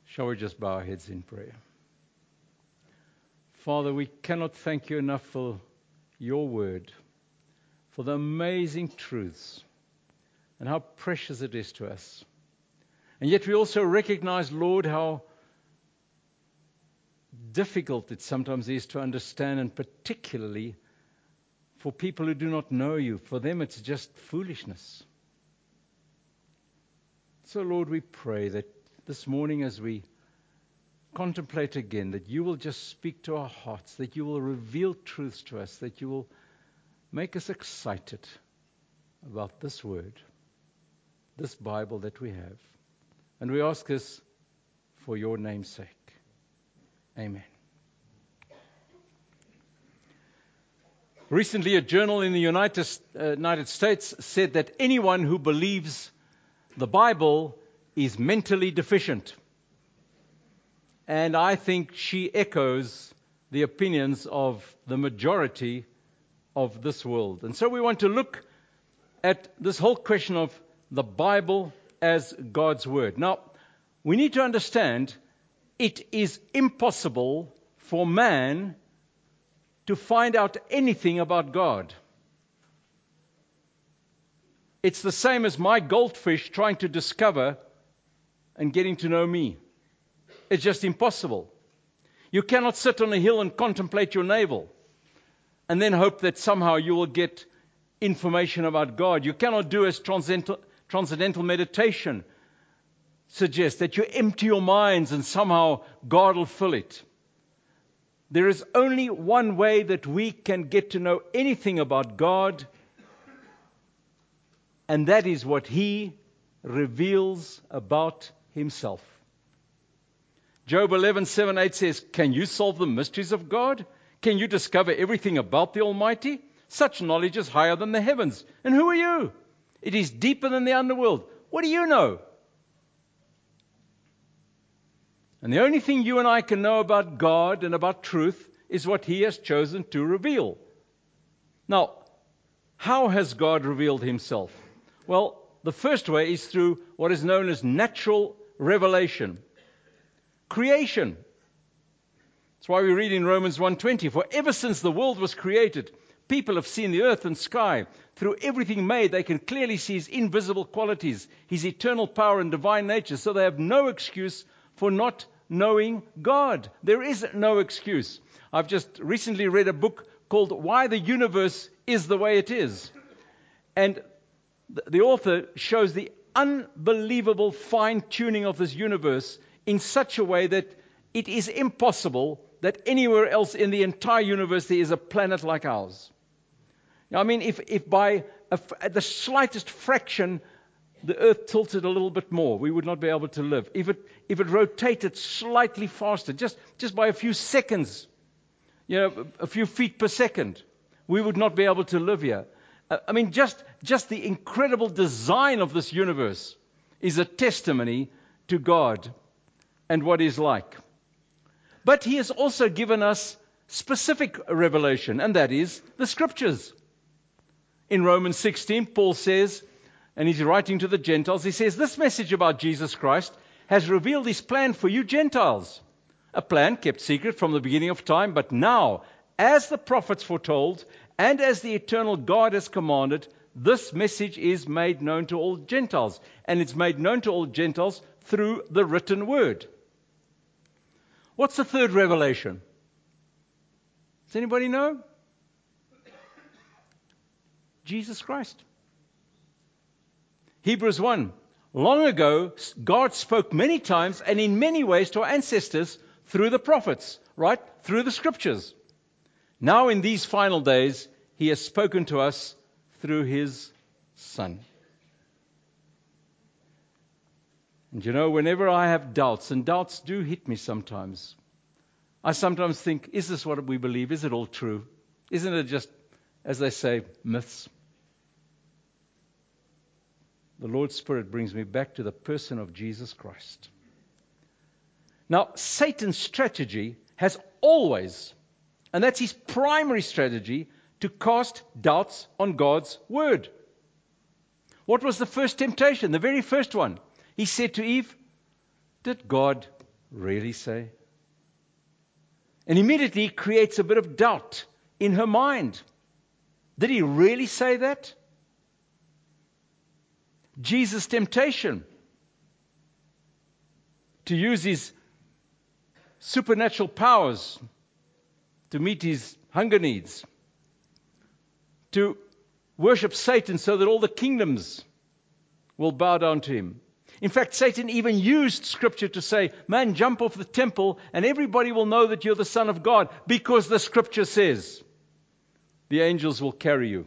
Shall we just bow our heads in prayer? Father, we cannot thank you enough for your word, for the amazing truths and how precious it is to us. And yet we also recognize, Lord, how difficult it sometimes is to understand, and particularly for people who do not know you. For them it's just foolishness. So, Lord, we pray that this morning as we contemplate again, that you will just speak to our hearts, that you will reveal truths to us, that you will make us excited about this word, this Bible that we have. And we ask this for your name's sake. Amen. Recently, a journal in the United States said that anyone who believes the Bible is mentally deficient. And I think she echoes the opinions of the majority of this world. And so we want to look at this whole question of the Bible as God's Word. Now, we need to understand it is impossible for man to find out anything about God. It's the same as my goldfish trying to discover and getting to know me. It's just impossible. You cannot sit on a hill and contemplate your navel and then hope that somehow you will get information about God. You cannot do as transcendental meditation suggests, that you empty your minds and somehow God will fill it. There is only one way that we can get to know anything about God, and that is what He reveals about Himself. Job 11:7-8 says, "Can you solve the mysteries of God? Can you discover everything about the Almighty? Such knowledge is higher than the heavens. And who are you? It is deeper than the underworld. What do you know?" And the only thing you and I can know about God and about truth is what He has chosen to reveal. Now, how has God revealed Himself? Well, the first way is through what is known as natural revelation. Creation. That's why we read in Romans 1:20, "For ever since the world was created, people have seen the earth and sky. Through everything made, they can clearly see His invisible qualities, His eternal power and divine nature, so they have no excuse for not knowing God." There is no excuse. I've just recently read a book called "Why the Universe is the Way It Is." And the author shows the unbelievable fine-tuning of this universe in such a way that it is impossible that anywhere else in the entire universe there is a planet like ours. I mean, if by the slightest fraction the earth tilted a little bit more, we would not be able to live. If it rotated slightly faster, just by a few seconds, a few feet per second, we would not be able to live here. I mean, just the incredible design of this universe is a testimony to God and what He's like. But He has also given us specific revelation, and that is the Scriptures. In Romans 16, Paul says, and he's writing to the Gentiles, he says, "This message about Jesus Christ has revealed His plan for you Gentiles, a plan kept secret from the beginning of time, but now, as the prophets foretold, and as the eternal God has commanded, this message is made known to all Gentiles." And it's made known to all Gentiles through the written word. What's the third revelation? Does anybody know? Jesus Christ. Hebrews 1. "Long ago, God spoke many times and in many ways to our ancestors through the prophets," right? Through the Scriptures. "Now in these final days, He has spoken to us through His Son." And whenever I have doubts, and doubts do hit me sometimes, I sometimes think, is this what we believe? Is it all true? Isn't it just, as they say, myths? The Lord's Spirit brings me back to the person of Jesus Christ. Now, Satan's strategy has always, and that's his primary strategy, to cast doubts on God's Word. What was the first temptation? The very first one. He said to Eve, "Did God really say? And immediately creates a bit of doubt in her mind. Did he really say that? Jesus' temptation to use his supernatural powers to meet his hunger needs, to worship Satan so that all the kingdoms will bow down to him. In fact, Satan even used Scripture to say, man, jump off the temple and everybody will know that you're the Son of God because the Scripture says the angels will carry you.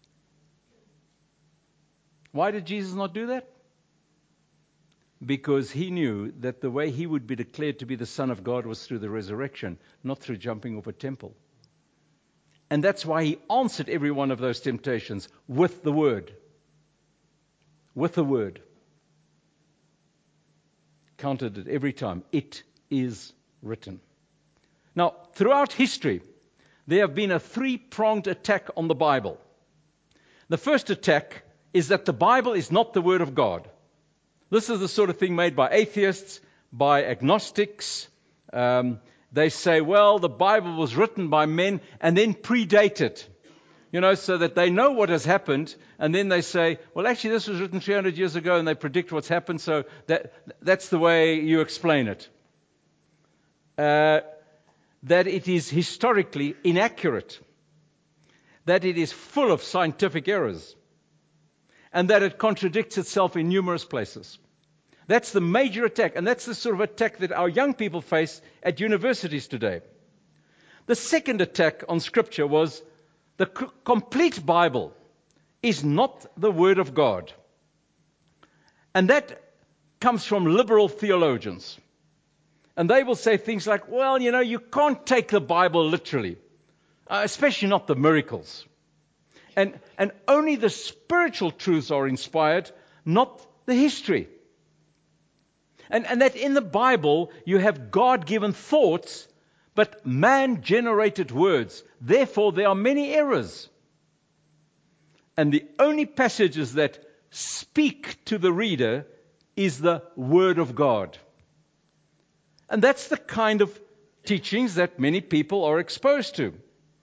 Why did Jesus not do that? Because he knew that the way he would be declared to be the Son of God was through the resurrection, not through jumping off a temple. And that's why he answered every one of those temptations with the Word. With the Word. Counted it every time. It is written. Now, throughout history, there have been a three-pronged attack on the Bible. The first attack is that the Bible is not the Word of God. This is the sort of thing made by atheists, by agnostics. They say, well, the Bible was written by men and then predated, so that they know what has happened. And then they say, well, actually, this was written 300 years ago, and they predict what's happened. So that's the way you explain it. That it is historically inaccurate. That it is full of scientific errors. And that it contradicts itself in numerous places. That's the major attack, and that's the sort of attack that our young people face at universities today. The second attack on Scripture was the complete Bible is not the Word of God. And that comes from liberal theologians. And they will say things like, well, you can't take the Bible literally, especially not the miracles. And only the spiritual truths are inspired, not the history. And that in the Bible you have God-given thoughts, but man-generated words. Therefore, there are many errors. And the only passages that speak to the reader is the Word of God. And that's the kind of teachings that many people are exposed to.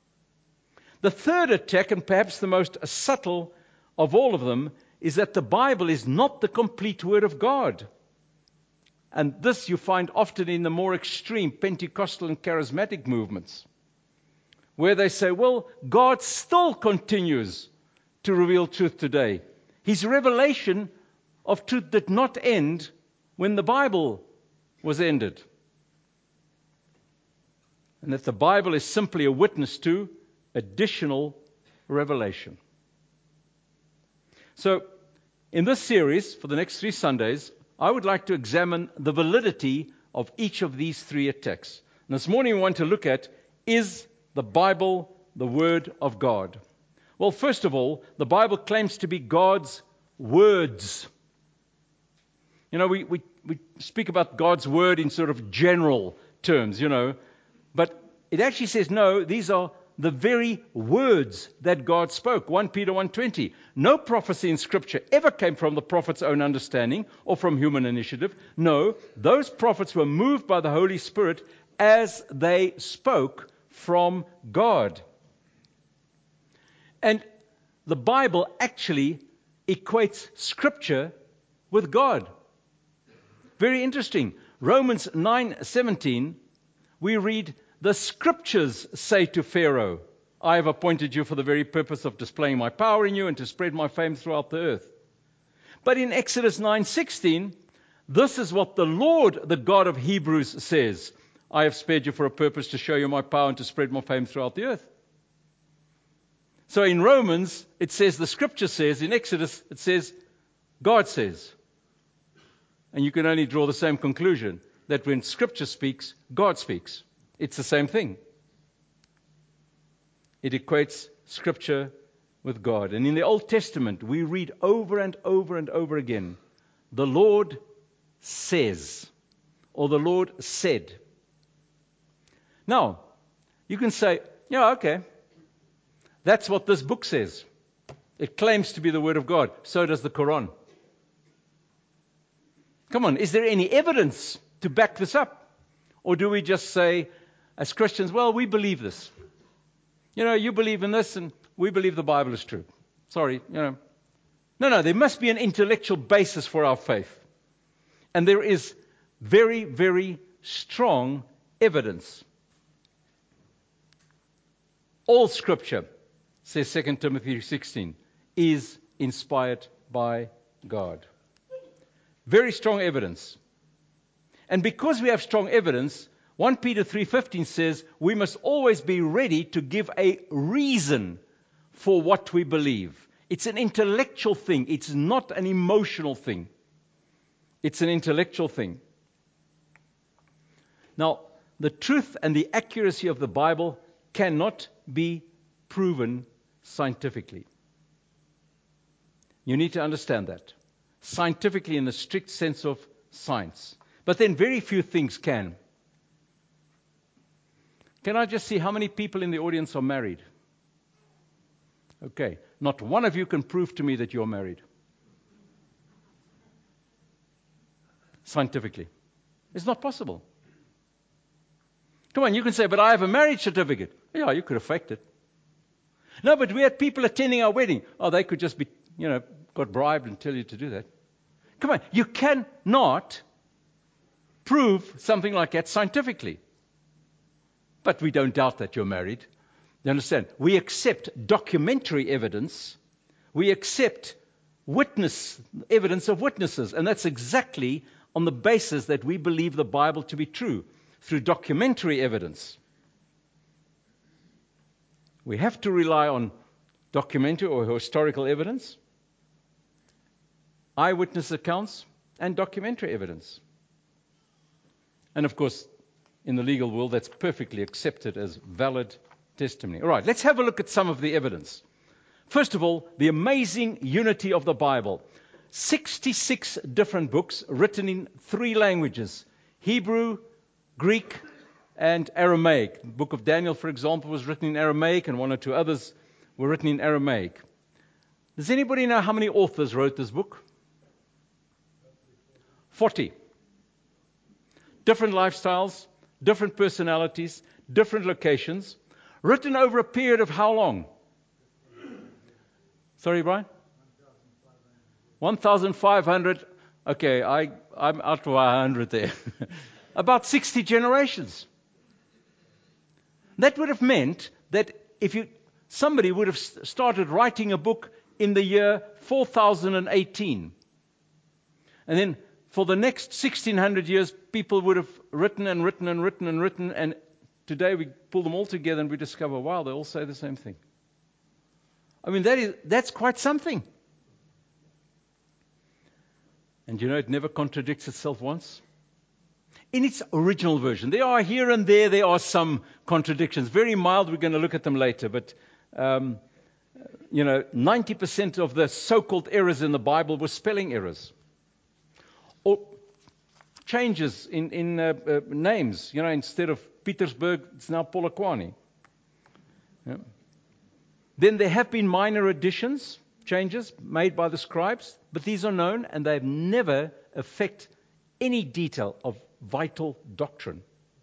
The third attack, and perhaps the most subtle of all of them, is that the Bible is not the complete Word of God. And this you find often in the more extreme Pentecostal and charismatic movements, where they say, well, God still continues to reveal truth today. His revelation of truth did not end when the Bible was ended. And that the Bible is simply a witness to additional revelation. So, in this series, for the next 3 Sundays, I would like to examine the validity of each of these 3 attacks. And this morning we want to look at, is the Bible the Word of God? Well, first of all, the Bible claims to be God's words. We speak about God's Word in sort of general terms, but it actually says, no, these are the very words that God spoke. 1 Peter 1:20. No prophecy in Scripture ever came from the prophet's own understanding or from human initiative. No, those prophets were moved by the Holy Spirit as they spoke from God. And the Bible actually equates Scripture with God. Very interesting. Romans 9:17, we read, the Scriptures say to Pharaoh, I have appointed you for the very purpose of displaying my power in you and to spread my fame throughout the earth. But in Exodus 9:16, this is what the Lord, the God of Hebrews, says. I have spared you for a purpose to show you my power and to spread my fame throughout the earth. So in Romans, it says the Scripture says. In Exodus, it says God says. And you can only draw the same conclusion, that when Scripture speaks, God speaks. It's the same thing. It equates Scripture with God. And in the Old Testament, we read over and over and over again, the Lord says, or the Lord said. Now, you can say, yeah, okay, that's what this book says. It claims to be the Word of God. So does the Quran. Come on, is there any evidence to back this up? Or do we just say, as Christians, well, we believe this. You believe in this, and we believe the Bible is true. Sorry, No, there must be an intellectual basis for our faith. And there is very, very strong evidence. All Scripture, says 2 Timothy 16, is inspired by God. Very strong evidence. And because we have strong evidence, 1 Peter 3:15 says we must always be ready to give a reason for what we believe. It's an intellectual thing. It's not an emotional thing. It's an intellectual thing. Now, the truth and the accuracy of the Bible cannot be proven scientifically. You need to understand that. Scientifically, in the strict sense of science. But then very few things can. Can I just see how many people in the audience are married? Okay. Not one of you can prove to me that you're married. Scientifically. It's not possible. Come on, you can say, but I have a marriage certificate. Yeah, you could have faked it. No, but we had people attending our wedding. Oh, they could just be, got bribed and tell you to do that. Come on, you cannot prove something like that scientifically. But we don't doubt that you're married. You understand? We accept documentary evidence. We accept evidence of witnesses. And that's exactly on the basis that we believe the Bible to be true, through documentary evidence. We have to rely on documentary or historical evidence, eyewitness accounts, and documentary evidence. And of course, in the legal world, that's perfectly accepted as valid testimony. All right, let's have a look at some of the evidence. First of all, the amazing unity of the Bible. 66 different books written in 3 languages: Hebrew, Greek, and Aramaic. The book of Daniel, for example, was written in Aramaic, and 1 or 2 others were written in Aramaic. Does anybody know how many authors wrote this book? 40. Different lifestyles, different personalities, different locations. Written over a period of how long? Sorry, Brian? 1,500. Okay, I'm out to 100 there. About 60 generations. That would have meant that if somebody would have started writing a book in the year 4018, and then for the next 1,600 years, people would have written and written and written and written, and today we pull them all together and we discover, wow, they all say the same thing. I mean, that's quite something. And it never contradicts itself once. In its original version, there are here and there are some contradictions. Very mild, we're going to look at them later, but 90% of the so-called errors in the Bible were spelling errors. Or changes in names. Instead of Petersburg, it's now Polokwane. Yeah. Then there have been minor additions, changes made by the scribes, but these are known and they never affect any detail of vital doctrine.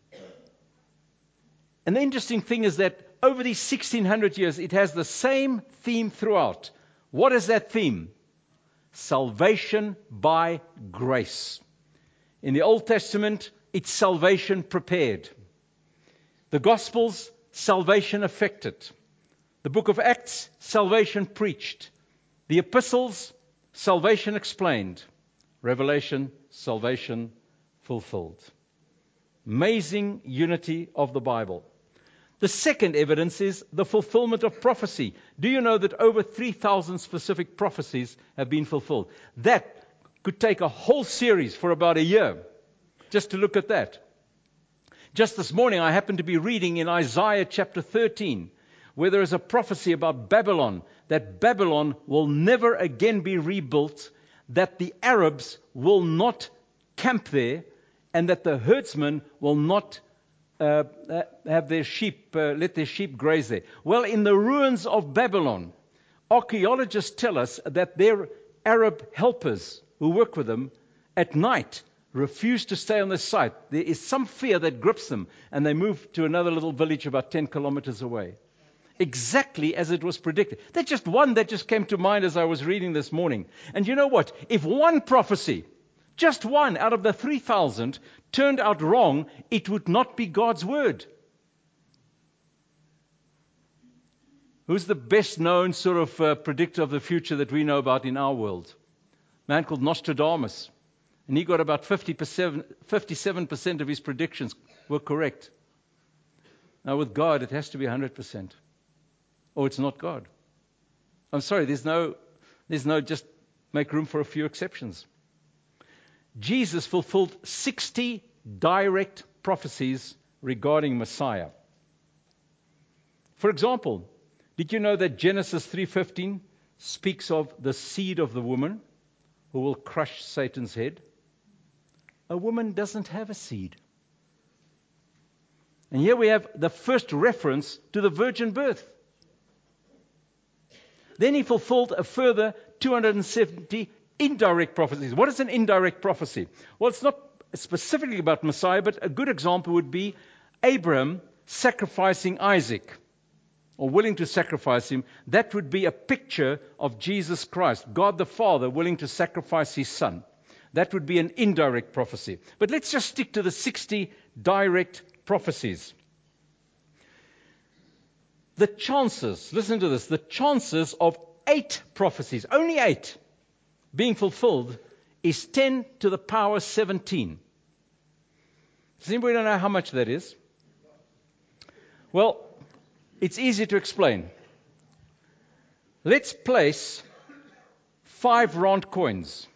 And the interesting thing is that over these 1,600 years, it has the same theme throughout. What is that theme? Salvation by grace. In the Old Testament, it's salvation prepared. The Gospels, salvation effected. The book of Acts, salvation preached. The epistles, salvation explained. Revelation, salvation fulfilled. Amazing unity of the Bible. The second evidence is the fulfillment of prophecy. Do you know that over 3,000 specific prophecies have been fulfilled? That could take a whole series for about a year just to look at that. Just this morning, I happened to be reading in Isaiah chapter 13, where there is a prophecy about Babylon, that Babylon will never again be rebuilt, that the Arabs will not camp there, and that the herdsmen will not have their sheep, let their sheep graze there. Well, in the ruins of Babylon, archaeologists tell us that their Arab helpers who work with them at night refuse to stay on this site. There is some fear that grips them, and they move to another little village about 10 kilometers away. Exactly as it was predicted. That's just one that just came to mind as I was reading this morning. And you know what? If one prophecy, just one out of the 3,000, turned out wrong, it would not be God's word. Who's the best known sort of predictor of the future that we know about in our world? A man called Nostradamus. And he got about 57% of his predictions were correct. Now with God, it has to be 100%. Or it's not God. I'm sorry, there's no just make room for a few exceptions. Jesus fulfilled 60 direct prophecies regarding Messiah. For example, did you know that Genesis 3:15 speaks of the seed of the woman who will crush Satan's head? A woman doesn't have a seed. And here we have the first reference to the virgin birth. Then he fulfilled a further 270 indirect prophecies. What is an indirect prophecy? Well, it's not specifically about Messiah, but a good example would be Abraham sacrificing Isaac, or willing to sacrifice him. That would be a picture of Jesus Christ, God the Father willing to sacrifice his Son. That would be an indirect prophecy. But let's just stick to the 60 direct prophecies. The chances, listen to this, the chances of 8 prophecies, only 8, being fulfilled is 10 to the power 17. Does anybody know how much that is? Well, it's easy to explain. Let's place 5 round coins,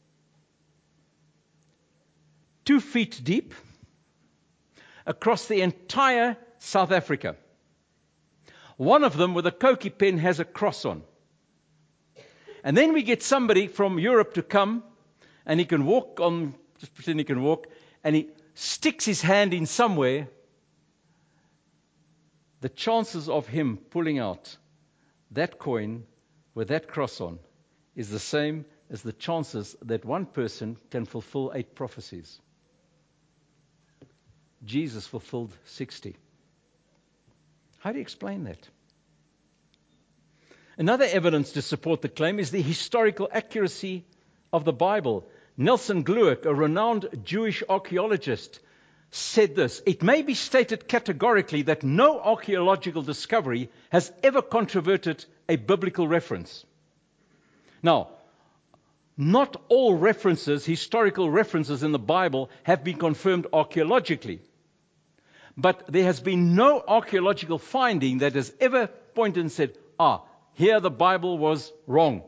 2 feet deep, across the entire South Africa. One of them with a Koki pen has a cross on. And then we get somebody from Europe to come, and he can walk on, just pretend he can walk, and he sticks his hand in somewhere. The chances of him pulling out that coin with that cross on is the same as the chances that one person can fulfill 8 prophecies. Jesus fulfilled 60. How do you explain that? Another evidence to support the claim is the historical accuracy of the Bible. Nelson Glueck, a renowned Jewish archaeologist, said this: "It may be stated categorically that no archaeological discovery has ever controverted a biblical reference." Now, not all references, historical references in the Bible, have been confirmed archaeologically. But there has been no archaeological finding that has ever pointed and said, here the Bible was wrong.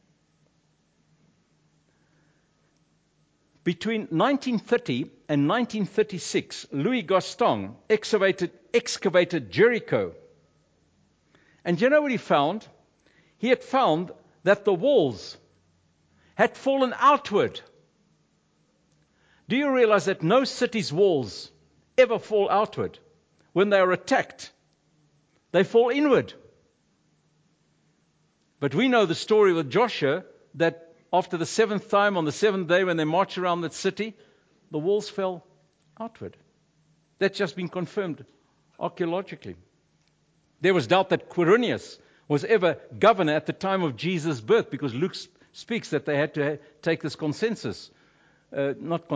Between 1930 and 1936, Louis Gaston excavated Jericho. And you know what he found? He had found that the walls had fallen outward. Do you realize that no city's walls ever fall outward? When they are attacked, they fall inward. But we know the story with Joshua, that after the 7th time, on the 7th day, when they marched around that city, the walls fell outward. That's just been confirmed archaeologically. There was doubt that Quirinius was ever governor at the time of Jesus' birth, because Luke speaks that they had to take this census at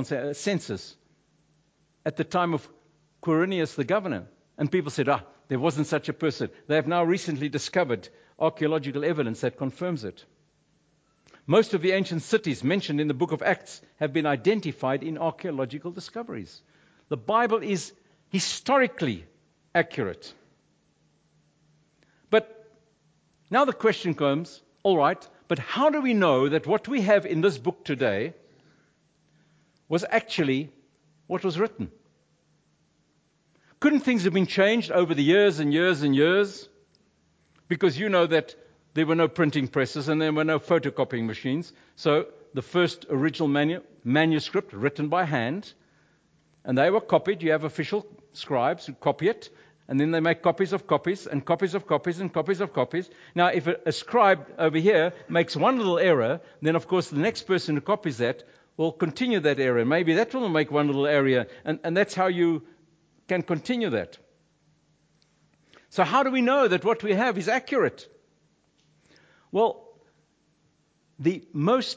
the time of Quirinius the governor. And people said, there wasn't such a person. They have now recently discovered archaeological evidence that confirms it. Most of the ancient cities mentioned in the book of Acts have been identified in archaeological discoveries. The Bible is historically accurate. But now the question comes, all right, but how do we know that what we have in this book today was actually what was written? Couldn't things have been changed over the years and years and years? Because you know that there were no printing presses and there were no photocopying machines. So the first original manuscript written by hand, and they were copied. You have official scribes who copy it, and then they make copies of copies and copies of copies and copies of copies. Now, if a scribe over here makes one little error, then of course the next person who copies that will continue that area. Maybe that will make one little area, and that's how you can continue that. So how do we know that what we have is accurate? Well, the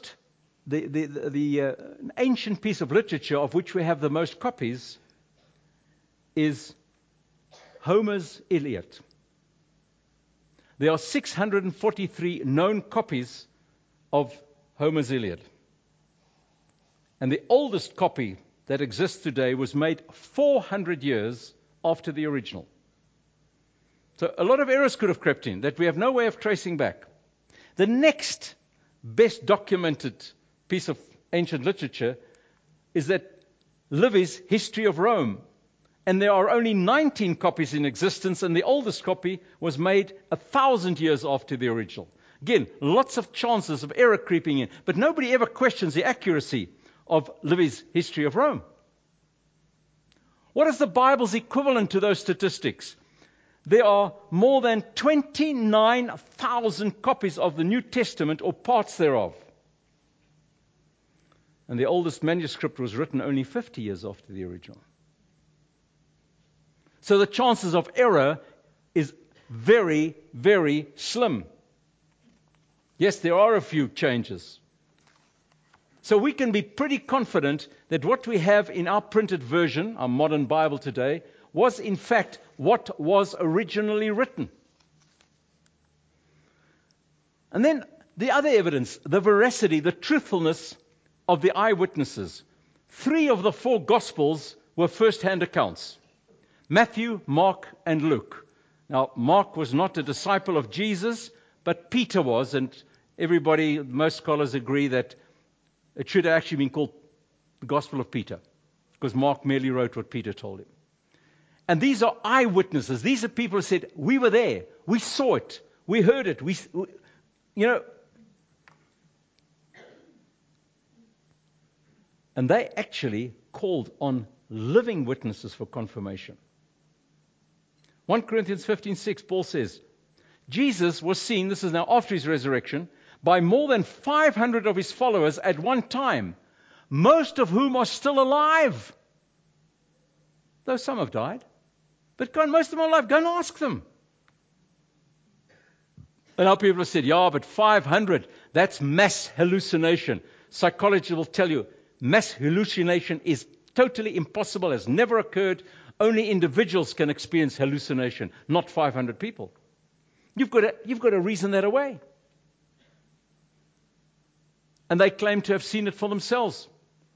ancient piece of literature of which we have the most copies is Homer's Iliad. There are 643 known copies of Homer's Iliad. And the oldest copy that exists today was made 400 years after the original. So a lot of errors could have crept in that we have no way of tracing back. The next best documented piece of ancient literature is that Livy's History of Rome. And there are only 19 copies in existence, and the oldest copy was made 1,000 years after the original. Again, lots of chances of error creeping in, but nobody ever questions the accuracy of Livy's History of Rome. What is the Bible's equivalent to those statistics? There are more than 29,000 copies of the New Testament or parts thereof. And the oldest manuscript was written only 50 years after the original. So the chances of error is very, very slim. Yes, there are a few changes. So we can be pretty confident that what we have in our printed version, our modern Bible today, was in fact what was originally written. And then the other evidence, the veracity, the truthfulness of the eyewitnesses. 3 of the 4 Gospels were first-hand accounts. Matthew, Mark, and Luke. Now, Mark was not a disciple of Jesus, but Peter was, and most scholars agree that it should have actually been called the Gospel of Peter, because Mark merely wrote what Peter told him. And these are eyewitnesses. These are people who said, we were there, we saw it, we heard it, And they actually called on living witnesses for confirmation. 1 Corinthians 15:6, Paul says, Jesus was seen, this is now after his resurrection, by more than 500 of his followers at one time, most of whom are still alive. Though some have died. But most of them are alive. Go and ask them. And our people have said, yeah, but 500, that's mass hallucination. Psychology will tell you, mass hallucination is totally impossible, has never occurred. Only individuals can experience hallucination, not 500 people. You've got to reason that away. And they claim to have seen it for themselves.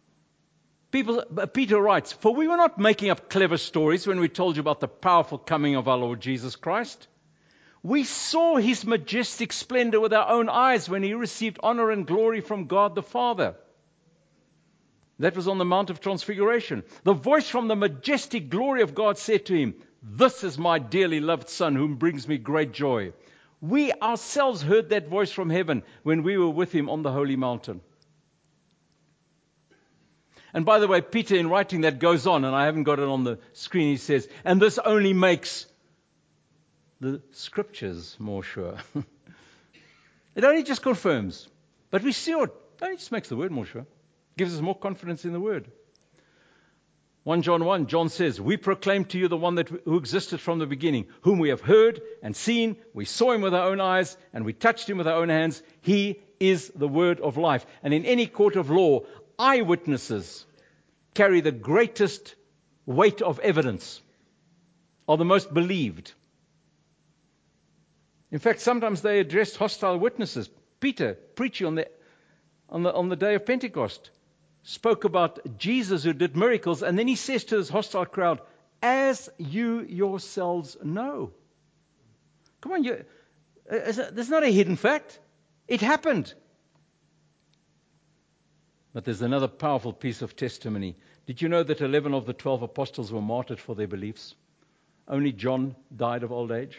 Peter writes, for we were not making up clever stories when we told you about the powerful coming of our Lord Jesus Christ. We saw his majestic splendor with our own eyes when he received honor and glory from God the Father. That was on the Mount of Transfiguration. The voice from the majestic glory of God said to him, this is my dearly loved Son, whom brings me great joy. We ourselves heard that voice from heaven when we were with him on the holy mountain. And by the way, Peter, in writing that, goes on, and I haven't got it on the screen, he says, and this only makes the Scriptures more sure. It only just confirms. But we see it. It only just makes the Word more sure. Gives us more confidence in the Word. 1 John 1, John says, we proclaim to you the one who existed from the beginning, whom we have heard and seen. We saw him with our own eyes, and we touched him with our own hands. He is the word of life. And in any court of law, eyewitnesses carry the greatest weight of evidence, are the most believed. In fact, sometimes they addressed hostile witnesses. Peter, preaching on the day of Pentecost, spoke about Jesus who did miracles, and then he says to this hostile crowd, as you yourselves know. Come on, there's not a hidden fact. It happened. But there's another powerful piece of testimony. Did you know that 11 of the 12 apostles were martyred for their beliefs? Only John died of old age.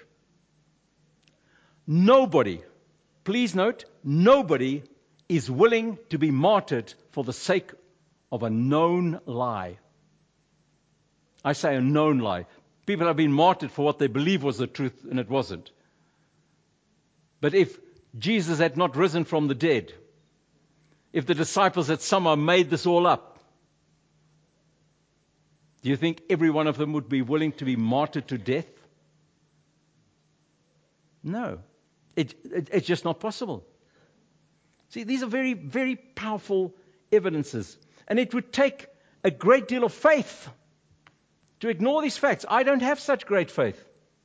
Nobody, please note, nobody is willing to be martyred for the sake of a known lie. I say a known lie. People have been martyred for what they believe was the truth, and it wasn't. But if Jesus had not risen from the dead, if the disciples had somehow made this all up, do you think every one of them would be willing to be martyred to death? No. It's just not possible. See, these are very, very powerful evidences. And it would take a great deal of faith to ignore these facts. I don't have such great faith.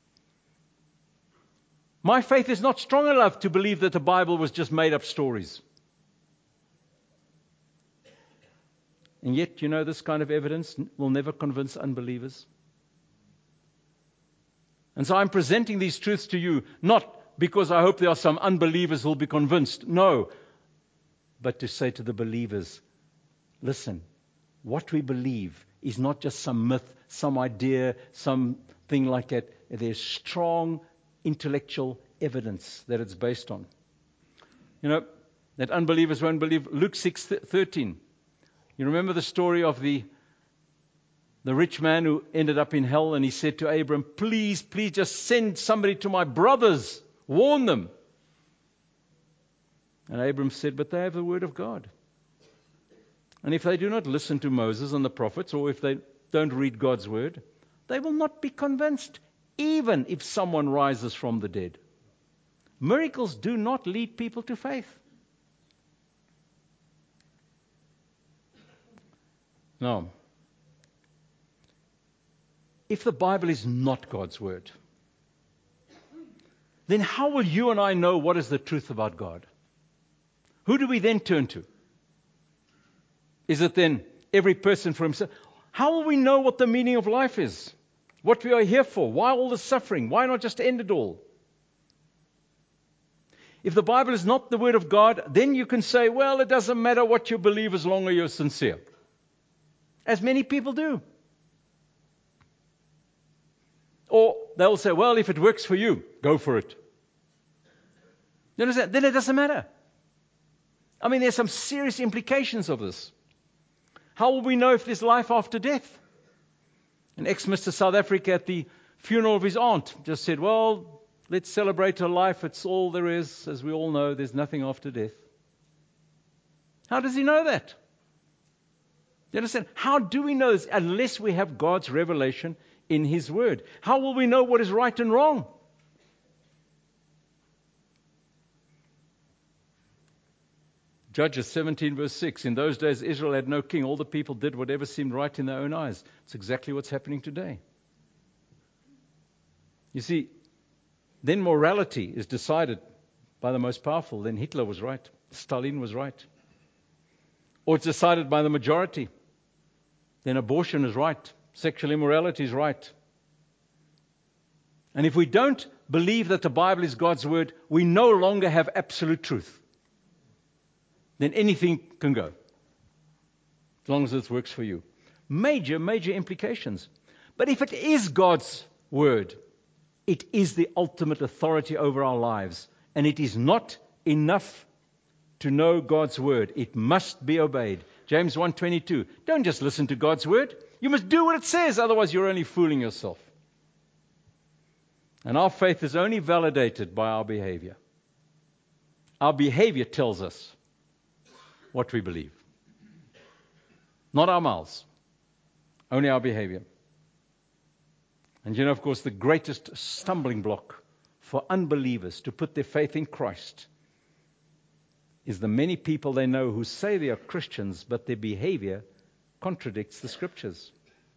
My faith is not strong enough to believe that the Bible was just made up stories. And yet, this kind of evidence will never convince unbelievers. And so I'm presenting these truths to you, not because I hope there are some unbelievers who will be convinced. No. But to say to the believers, listen, what we believe is not just some myth, some idea, something like that. There's strong intellectual evidence that it's based on. That unbelievers won't believe. Luke 6:13. You remember the story of the rich man who ended up in hell, and he said to Abram, please just send somebody to my brothers. Warn them. And Abram said, but they have the word of God. And if they do not listen to Moses and the prophets, or if they don't read God's word, they will not be convinced, even if someone rises from the dead. Miracles do not lead people to faith. Now, if the Bible is not God's word, then how will you and I know what is the truth about God? Who do we then turn to? Is it then every person for himself? How will we know what the meaning of life is? What we are here for? Why all the suffering? Why not just end it all? If the Bible is not the Word of God, then you can say, well, it doesn't matter what you believe as long as you're sincere. As many people do. Or they'll say, well, if it works for you, go for it. You understand? Then it doesn't matter. I mean, there's some serious implications of this. How will we know if there's life after death? An ex-Mr. South Africa at the funeral of his aunt just said, well, let's celebrate her life. It's all there is. As we all know, there's nothing after death. How does he know that? You understand? How do we know this unless we have God's revelation in His Word? How will we know what is right and wrong? Judges 17 verse 6. In those days Israel had no king. All the people did whatever seemed right in their own eyes. It's exactly what's happening today. You see, then morality is decided by the most powerful. Then Hitler was right. Stalin was right. Or it's decided by the majority. Then abortion is right. Sexual immorality is right. And if we don't believe that the Bible is God's word, we no longer have absolute truth. Then anything can go, as long as it works for you. Major, major implications. But if it is God's word, it is the ultimate authority over our lives. And it is not enough to know God's word. It must be obeyed. James 1:22. Don't just listen to God's word. You must do what it says, otherwise you're only fooling yourself. And our faith is only validated by our behavior. Our behavior tells us what we believe. Not our mouths, only our behavior. And of course, the greatest stumbling block for unbelievers to put their faith in Christ is the many people they know who say they are Christians, but their behavior contradicts the Scriptures.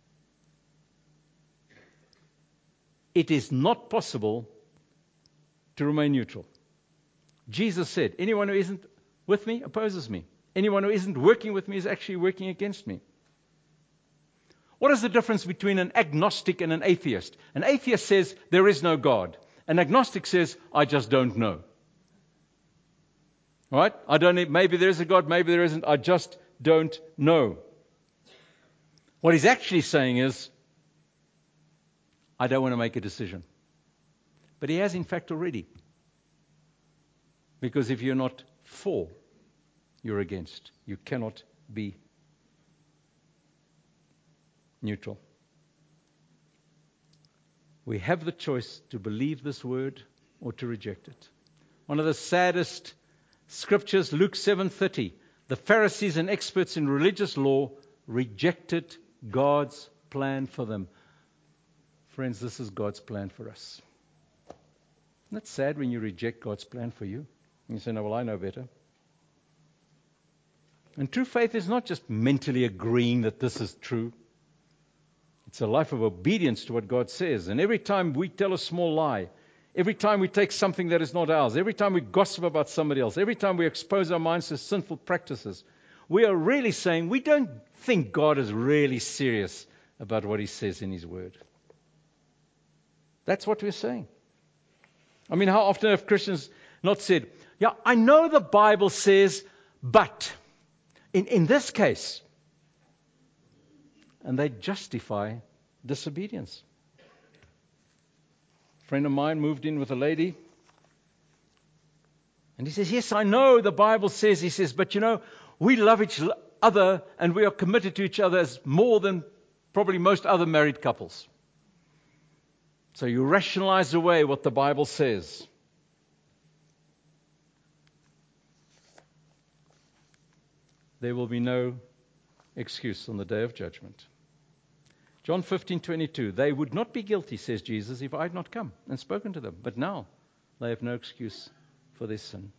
It is not possible to remain neutral. Jesus said, anyone who isn't with me opposes me. Anyone who isn't working with me is actually working against me. What is the difference between an agnostic and an atheist? An atheist says, there is no God. An agnostic says, I just don't know. Right? Maybe there is a God, maybe there isn't. I just don't know. What he's actually saying is, I don't want to make a decision. But he has in fact already. Because if you're not for, you're against. You cannot be neutral. We have the choice to believe this word or to reject it. One of the saddest scriptures, Luke 7:30. The Pharisees and experts in religious law rejected God's plan for them. Friends, this is God's plan for us. Isn't it sad when you reject God's plan for you? And you say, no, well, I know better. And true faith is not just mentally agreeing that this is true. It's a life of obedience to what God says. And every time we tell a small lie, every time we take something that is not ours, every time we gossip about somebody else, every time we expose our minds to sinful practices, we are really saying we don't think God is really serious about what He says in His Word. That's what we're saying. I mean, how often have Christians not said, yeah, I know the Bible says, but in this case, and they justify disobedience. A friend of mine moved in with a lady, and he says, yes, I know the Bible says, he says, but you know, we love each other and we are committed to each other as more than probably most other married couples. So you rationalize away what the Bible says. There will be no excuse on the day of judgment. John 15:22, they would not be guilty, says Jesus, if I had not come and spoken to them. But now they have no excuse for their sin.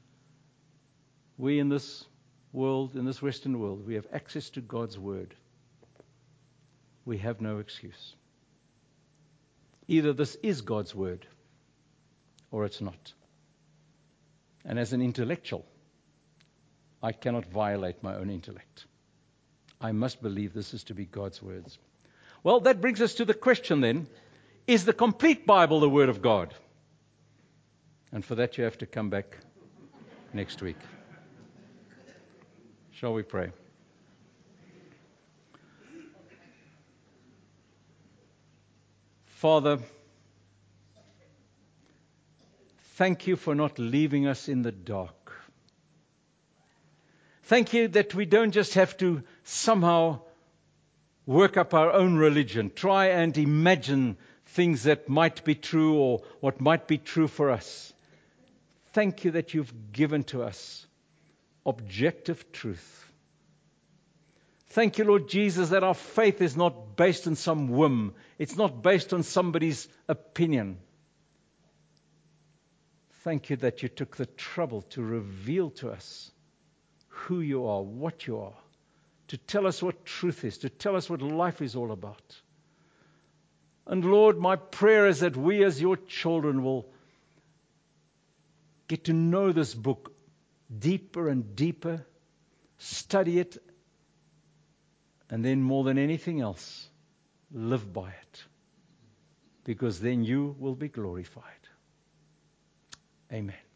We in this world, in this Western world, we have access to God's Word. We have no excuse. Either this is God's Word or it's not. And as an intellectual, I cannot violate my own intellect. I must believe this is to be God's words. Well, that brings us to the question then, is the complete Bible the Word of God? And for that you have to come back next week. Shall we pray? Father, thank you for not leaving us in the dark. Thank you that we don't just have to somehow work up our own religion, try and imagine things that might be true or what might be true for us. Thank you that you've given to us objective truth. Thank you, Lord Jesus, that our faith is not based on some whim. It's not based on somebody's opinion. Thank you that you took the trouble to reveal to us who you are, what you are, to tell us what truth is, to tell us what life is all about. And Lord, my prayer is that we as your children will get to know this book deeper and deeper, study it, and then more than anything else, live by it. Because then you will be glorified. Amen.